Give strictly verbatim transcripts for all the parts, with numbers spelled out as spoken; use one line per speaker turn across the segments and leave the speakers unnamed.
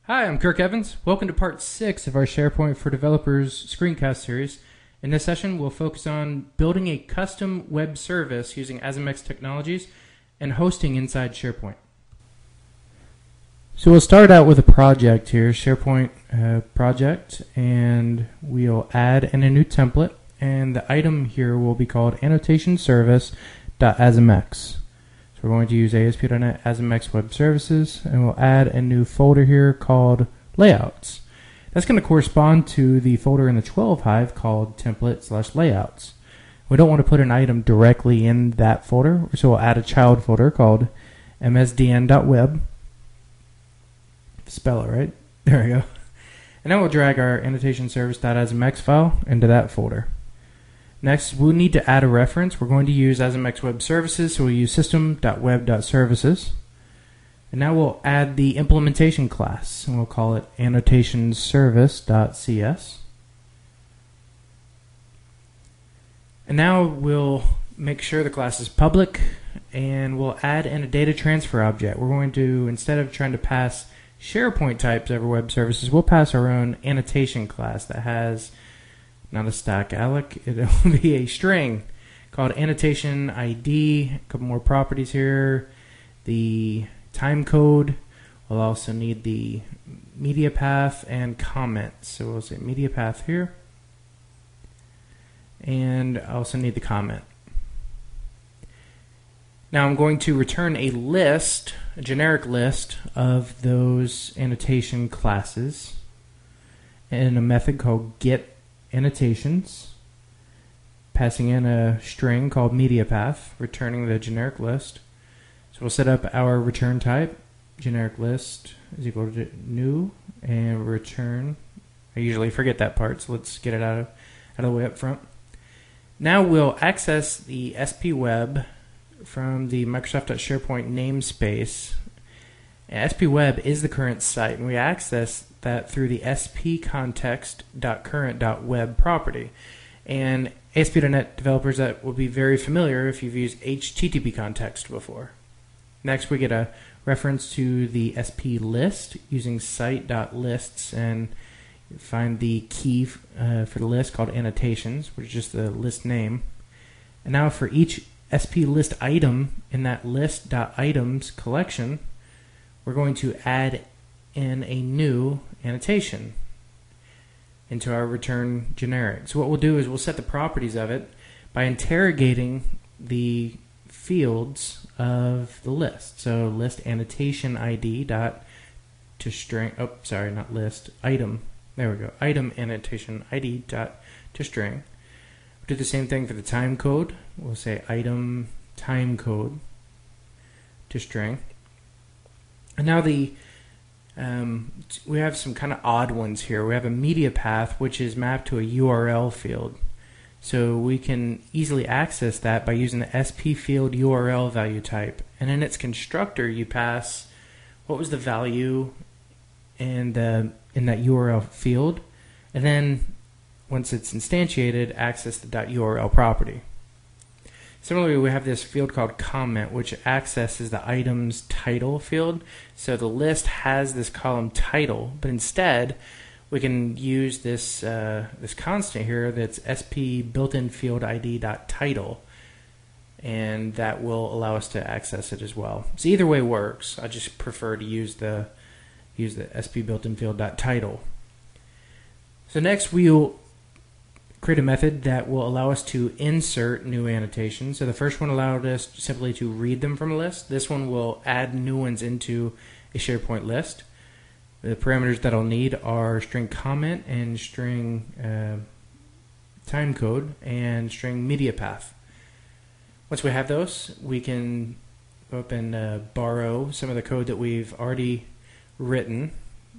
Hi, I'm Kirk Evans. Welcome to part six of our SharePoint for Developers screencast series. In this session, we'll focus on building a custom web service using ASIMEX technologies and hosting inside SharePoint. So we'll start out with a project here, SharePoint uh, project, and we'll add in a new template, and the item here will be called annotation service.asimex. So we're going to use A S P dot net ASIMEX Web Services, and we'll add a new folder here called Layouts. That's going to correspond to the folder in the twelve Hive called Template slash Layouts. We don't want to put an item directly in that folder, so we'll add a child folder called m s d n dot web. Spell it right. There we go. And then we'll drag our annotation service.asimex file into that folder. Next, we'll need to add a reference. We're going to use ASIMEX Web Services, so we'll use system.web.services. And now we'll add the implementation class, and we'll call it annotationservice.cs. And now we'll make sure the class is public, and we'll add in a data transfer object. We're going to, instead of trying to pass SharePoint types over web services, we'll pass our own annotation class that has not a stack alloc, it'll be a string called annotation I D, a couple more properties here, the time code, we'll also need the media path and comment. So we'll say media path here, and I also need the comment. Now I'm going to return a list, a generic list of those annotation classes in a method called get annotations, passing in a string called media path, returning the generic list. So we'll set up our return type, generic list is equal to new, and return. I usually forget that part, so let's get it out of, out of the way up front. Now we'll access the S P Web from the Microsoft.SharePoint namespace. S P Web is the current site, and we access that through the spcontext.current.web property. And A S P dot net developers, that will be very familiar if you've used H T T P context before. Next, we get a reference to the S P list using site.lists, and find the key uh, for the list called annotations, which is just the list name. And now for each S P list item in that list.items collection, we're going to add in a new annotation into our return generic. So what we'll do is we'll set the properties of it by interrogating the fields of the list. So list annotation I D dot to string, oh sorry, not list, item, there we go, item annotation I D dot to string. We'll do the same thing for the time code. We'll say item time code to string. And now the Um, we have some kind of odd ones here. We have a media path, which is mapped to a U R L field. So we can easily access that by using the S P field U R L value type. And in its constructor, you pass what was the value in, the, in that U R L field. And then once it's instantiated, access the .url property. Similarly, we have this field called comment, which accesses the item's title field. So the list has this column title, but instead we can use this uh, this constant here that's sp built-in field id.title, and that will allow us to access it as well. So either way works. I just prefer to use the use the sp built-in field.title. So next we'll create a method that will allow us to insert new annotations. So the first one allowed us simply to read them from a list. This one will add new ones into a SharePoint list. The parameters that I'll need are string comment and string uh, time code and string media path. Once we have those, we can go up and uh, borrow some of the code that we've already written.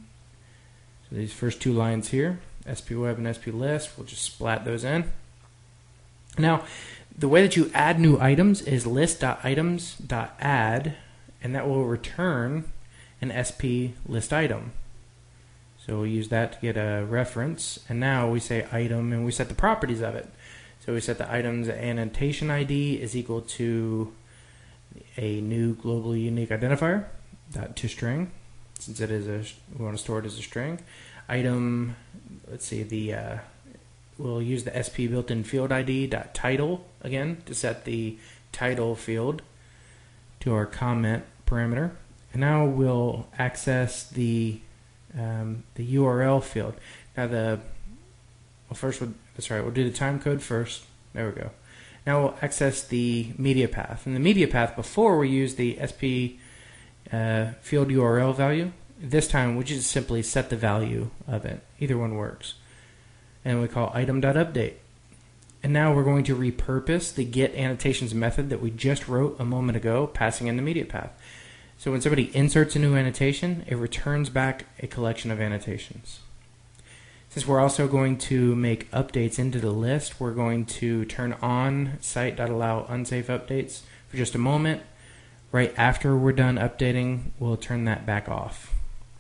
So these first two lines here, S P Web and S P List, we'll just splat those in. Now, the way that you add new items is list.items.add, and that will return an S P list item. So we'll use that to get a reference, and now we say item, and we set the properties of it. So we set the item's annotation I D is equal to a new globally unique identifier, dot to string. since it is a, we want to store it as a string. Item, let's see, the uh, we'll use the S P built-in field I D dot title again to set the title field to our comment parameter. And now we'll access the um, the U R L field. Now the well first we'll, that's right. We'll do the time code first. There we go. Now we'll access the media path. And the media path, before we use the S P uh, field U R L value. This time we just simply set the value of it. Either one works. And we call item.update. And now we're going to repurpose the get annotations method that we just wrote a moment ago, passing in the media path. So when somebody inserts a new annotation, it returns back a collection of annotations. Since we're also going to make updates into the list, we're going to turn on site.allow unsafe updates for just a moment. Right after we're done updating, we'll turn that back off.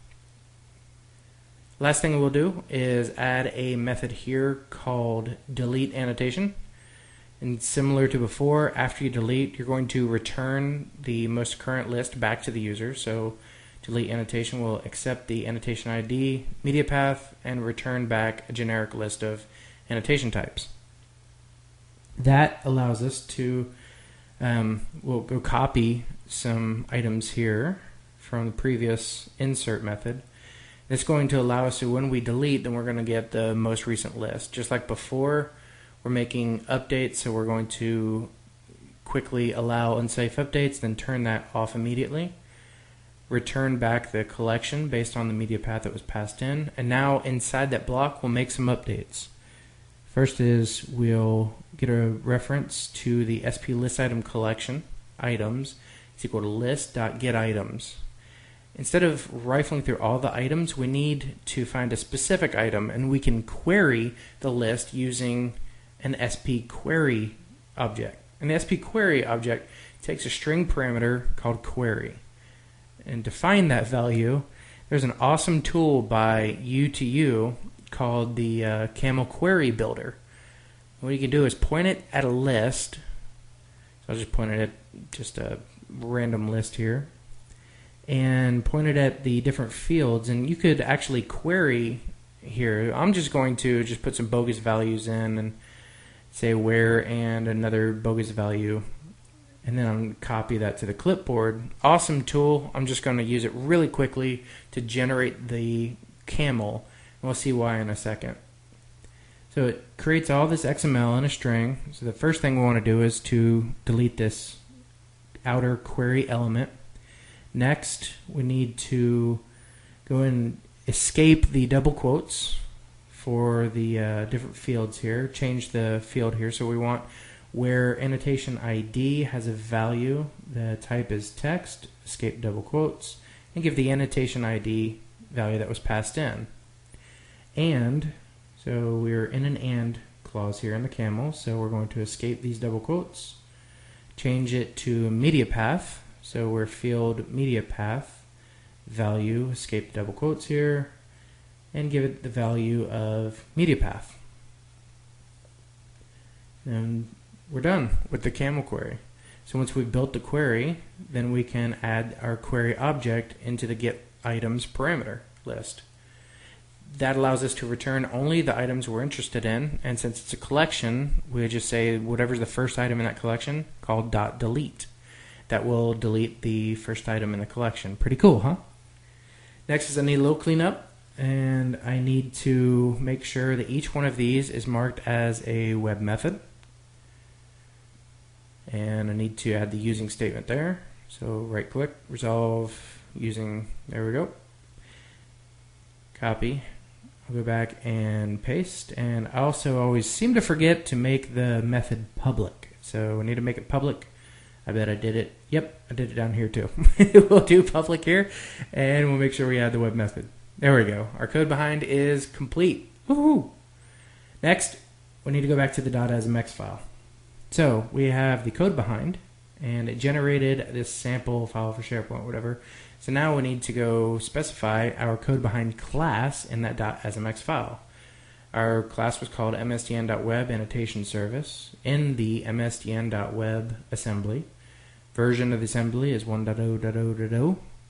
Last thing we'll do is add a method here called delete annotation. And similar to before, after you delete, you're going to return the most current list back to the user. So delete annotation will accept the annotation I D, media path, and return back a generic list of annotation types. That allows us to, um, we'll go copy some items here from the previous insert method. It's going to allow us to, when we delete, then we're going to get the most recent list. Just like before, we're making updates, so we're going to quickly allow unsafe updates, then turn that off immediately. Return back the collection based on the media path that was passed in. And now inside that block, we'll make some updates. First is we'll get a reference to the S P list item collection, items, is equal to list.getItems. Instead of rifling through all the items, we need to find a specific item, and we can query the list using an S P query object. And the S P query object takes a string parameter called query. And to find that value, there's an awesome tool by U two U called the uh, Camel Query Builder. What you can do is point it at a list. So I'll just point it at just a random list here. And point it at the different fields, and you could actually query here. I'm just going to just put some bogus values in and say where and another bogus value, and then I'm going to copy that to the clipboard. Awesome tool. I'm just going to use it really quickly to generate the camel, and we'll see why in a second. So it creates all this X M L in a string. So the first thing we want to do is to delete this outer query element. Next, we need to go and escape the double quotes for the uh, different fields here. Change the field here. So we want where annotation I D has a value, the type is text, escape double quotes, and give the annotation I D value that was passed in. And, so we're in an and clause here in the camel, so we're going to escape these double quotes, change it to media path. So we're field media path value, escape double quotes here, and give it the value of media path. And we're done with the camel query. So once we've built the query, then we can add our query object into the get items parameter list. That allows us to return only the items we're interested in, and since it's a collection, we just say whatever's the first item in that collection called dot delete. That will delete the first item in the collection. Pretty cool, huh? Next is I need a little cleanup, and I need to make sure that each one of these is marked as a web method. And I need to add the using statement there. So right click, resolve using, there we go. Copy. I'll go back and paste. And I also always seem to forget to make the method public. So we need to make it public. I bet I did it. Yep, I did it down here too. We'll do public here, and we'll make sure we add the web method. There we go. Our code behind is complete. Woohoo! Next, we need to go back to the .asmx file. So we have the code behind, and it generated this sample file for SharePoint, whatever. So now we need to go specify our code behind class in that .asmx file. Our class was called msdn.web annotation service in the msdn.web assembly. Version of the assembly is one point zero point zero point zero.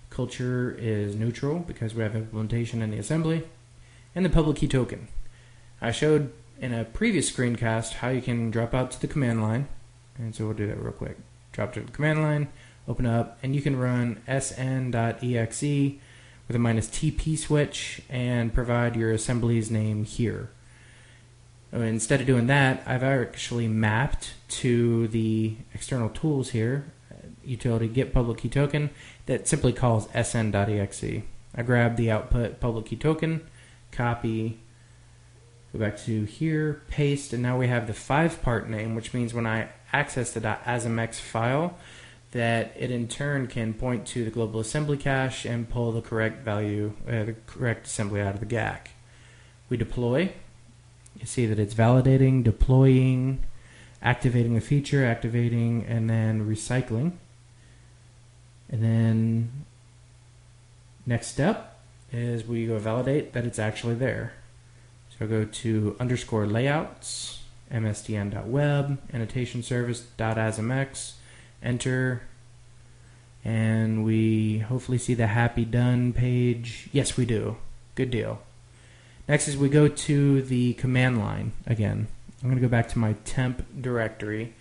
Culture is neutral because we have implementation in the assembly. And the public key token. I showed in a previous screencast how you can drop out to the command line. And so we'll do that real quick. Drop to the command line, open up, and you can run sn.exe with a minus T P switch and provide your assembly's name here. Instead of doing that, I've actually mapped to the external tools here, utility get public key token, that simply calls sn.exe. I grab the output public key token, copy, go back to here, paste, and now we have the five part name, which means when I access the .asmx file, that it in turn can point to the global assembly cache and pull the correct value, uh, the correct assembly out of the G A C. We deploy. You see that it's validating, deploying, activating the feature, activating, and then recycling. And then next step is we go validate that it's actually there. So go to underscore layouts, msdn.web, annotation service.asmx, enter, and we hopefully see the happy done page. Yes, we do. Good deal. Next is we go to the command line again. I'm going to go back to my temp directory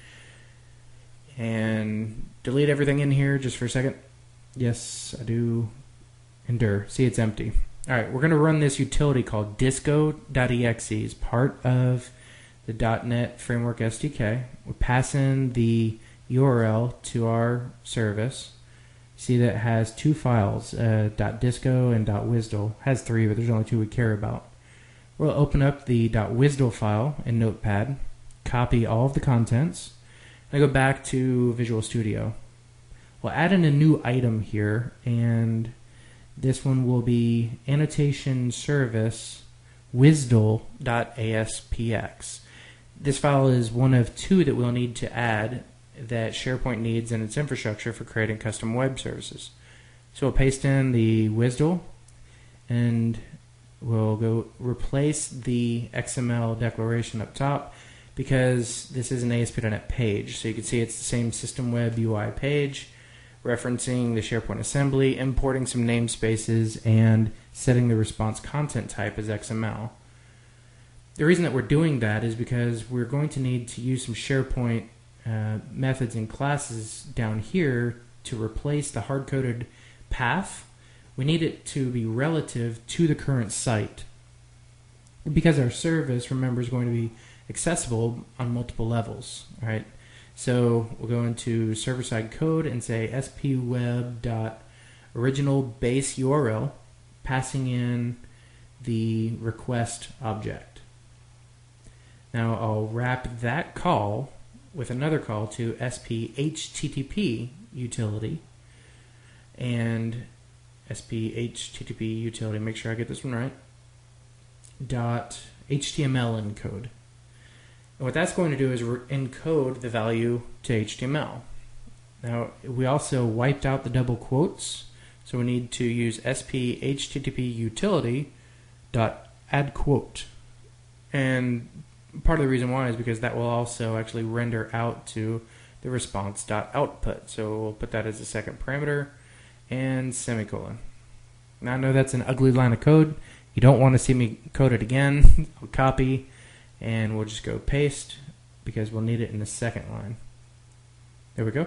and delete everything in here just for a second. Yes, I do. Endure. See, it's empty. All right, we're going to run this utility called disco.exe. It's part of the dot net Framework S D K. We pass in the U R L to our service. See that it has two files, uh, .disco and .wisdle. It has three, but there's only two we care about. We'll open up the .wisdle file in Notepad, copy all of the contents, and go back to Visual Studio. We'll add in a new item here, and this one will be annotation service wisdle.aspx. This file is one of two that we'll need to add that SharePoint needs in its infrastructure for creating custom web services. So we'll paste in the wisdle, and we'll go replace the X M L declaration up top because this is an A S P dot net page. So you can see it's the same system web U I page, referencing the SharePoint assembly, importing some namespaces, and setting the response content type as X M L. The reason that we're doing that is because we're going to need to use some SharePoint uh, methods and classes down here to replace the hard-coded path. We need it to be relative to the current site. Because our service, remember, is going to be accessible on multiple levels. All right? So we'll go into server-side code and say spweb.original base U R L, passing in the request object. Now I'll wrap that call with another call to sphttp utility and sphttp utility, make sure I get this one right, dot html encode. And what that's going to do is encode the value to H T M L. Now, we also wiped out the double quotes, so we need to use sphttp utility dot add quote. And part of the reason why is because that will also actually render out to the response dot output. So we'll put that as a second parameter and semicolon. Now I know that's an ugly line of code. You don't want to see me code it again. I'll copy, and we'll just go paste because we'll need it in the second line. There we go.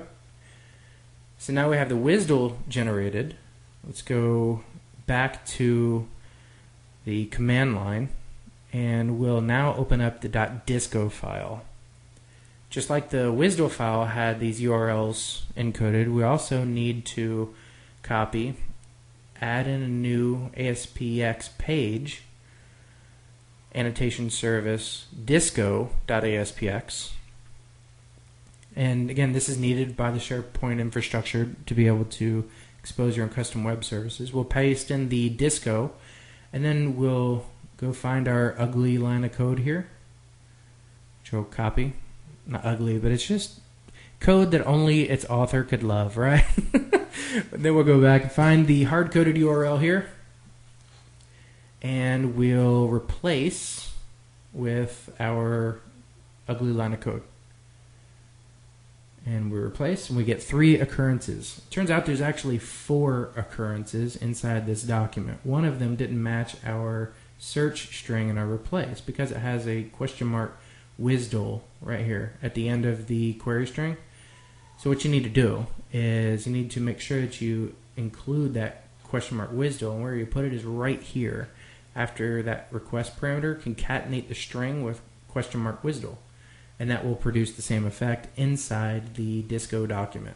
So now we have the wisdle generated. Let's go back to the command line, and we'll now open up the .disco file. Just like the wisdle file had these U R Ls encoded, we also need to copy, add in a new A S P X page, annotation service disco.aspx. And again, this is needed by the SharePoint infrastructure to be able to expose your own custom web services. We'll paste in the disco, and then we'll go find our ugly line of code here, which we'll copy. Not ugly, but it's just code that only its author could love, right? Then we'll go back and find the hard-coded U R L here, and we'll replace with our ugly line of code. And we replace, and we get three occurrences. Turns out there's actually four occurrences inside this document. One of them didn't match our search string in our replace because it has a question mark W S D L right here at the end of the query string. So what you need to do is you need to make sure that you include that question mark W S D L, and where you put it is right here after that request parameter. Concatenate the string with question mark W S D L. And that will produce the same effect inside the Disco document.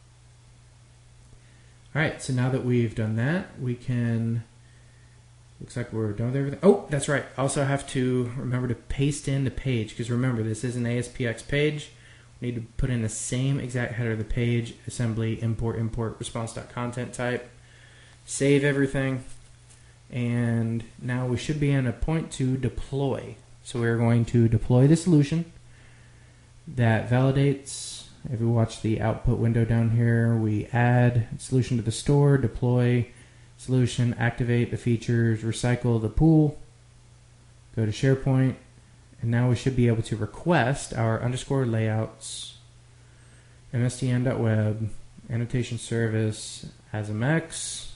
Alright, so now that we've done that, we can, looks like we're done with everything. Oh, that's right. Also have to remember to paste in the page, because remember, this is an A S P X page. We need to put in the same exact header of the page, assembly, import, import, response.content type. Save everything. And now we should be in a point to deploy. So we're going to deploy the solution. That validates. If we watch the output window down here, we add solution to the store, deploy solution, activate the features, recycle the pool, go to SharePoint, and now we should be able to request our underscore layouts, M S D N dot web, annotation service, ASMX,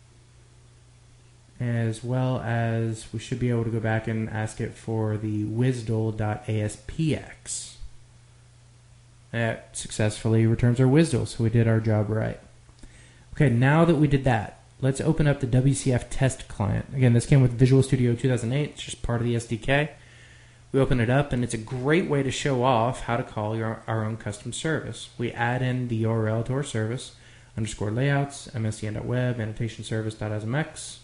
as well as we should be able to go back and ask it for the W S D L dot A S P X. That successfully returns our W S D L, so we did our job right. Okay, now that we did that, let's open up the W C F test client. Again, this came with Visual Studio two thousand eight. It's just part of the S D K. We open it up, and it's a great way to show off how to call your, our own custom service. We add in the U R L to our service, underscore layouts, M S D N dot web, annotation service dot A S M X.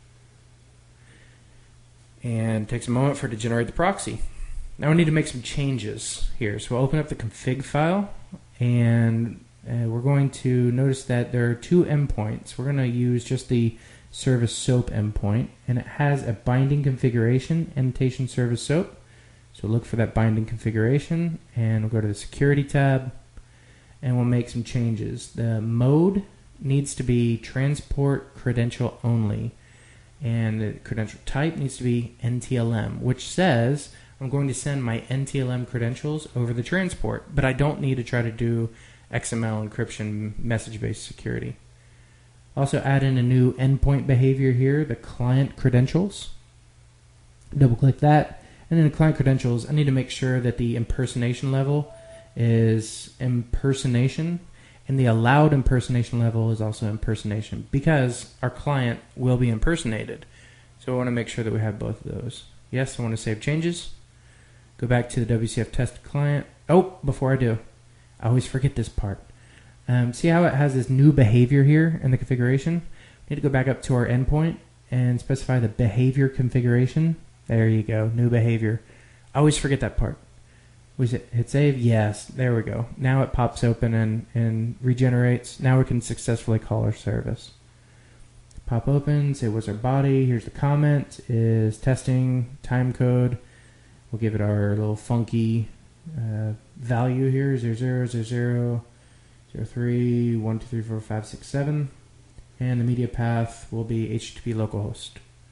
And it takes a moment for it to generate the proxy. Now we need to make some changes here. So we'll open up the config file, and uh, we're going to notice that there are two endpoints. We're going to use just the service SOAP endpoint, and it has a binding configuration, annotation service SOAP. So look for that binding configuration, and we'll go to the security tab, and we'll make some changes. The mode needs to be transport credential only, and the credential type needs to be N T L M, which says I'm going to send my N T L M credentials over the transport, but I don't need to try to do X M L encryption message-based security. Also add in a new endpoint behavior here, the client credentials. Double click that, and then the client credentials, I need to make sure that the impersonation level is impersonation, and the allowed impersonation level is also impersonation, because our client will be impersonated. So I want to make sure that we have both of those. Yes, I want to save changes. Go back to the W C F test client. Oh, before I do, I always forget this part. Um, see how it has this new behavior here in the configuration? We need to go back up to our endpoint and specify the behavior configuration. There you go, new behavior. I always forget that part. Was it hit save? Yes, there we go. Now it pops open and, and regenerates. Now we can successfully call our service. Pop open, say what's our body. Here's the comment, is testing, time code. We'll give it our little funky uh, value here, zero zero zero zero zero three one two three four five six seven, and the media path will be H T T P localhost.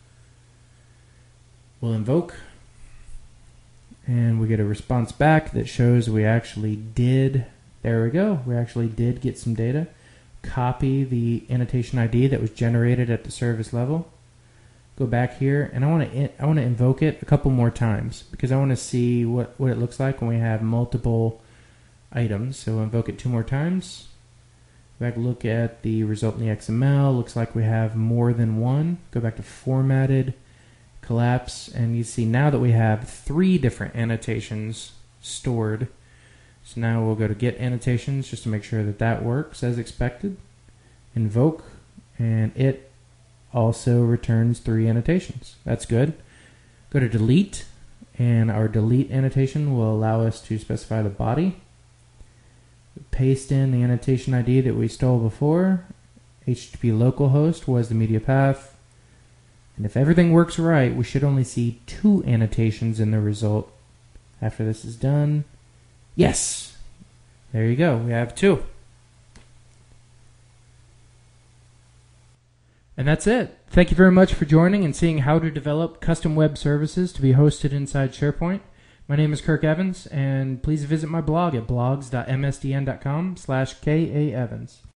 We'll invoke, and we get a response back that shows we actually did, there we go, we actually did get some data. Copy the annotation I D that was generated at the service level. Go back here, and I want to I want to invoke it a couple more times because I want to see what, what it looks like when we have multiple items. So invoke it two more times. Go back, look at the result in the X M L. Looks like we have more than one. Go back to formatted, collapse, and you see now that we have three different annotations stored. So now we'll go to get annotations just to make sure that that works as expected. Invoke, and it also returns three annotations. That's good. Go to delete, and our delete annotation will allow us to specify the body. Paste in the annotation I D that we stole before. H T T P localhost was the media path. And if everything works right, we should only see two annotations in the result. After this is done, yes! There you go, we have two. And that's it. Thank you very much for joining and seeing how to develop custom web services to be hosted inside SharePoint. My name is Kirk Evans, and please visit my blog at blogs dot m s d n dot com slash K A Evans.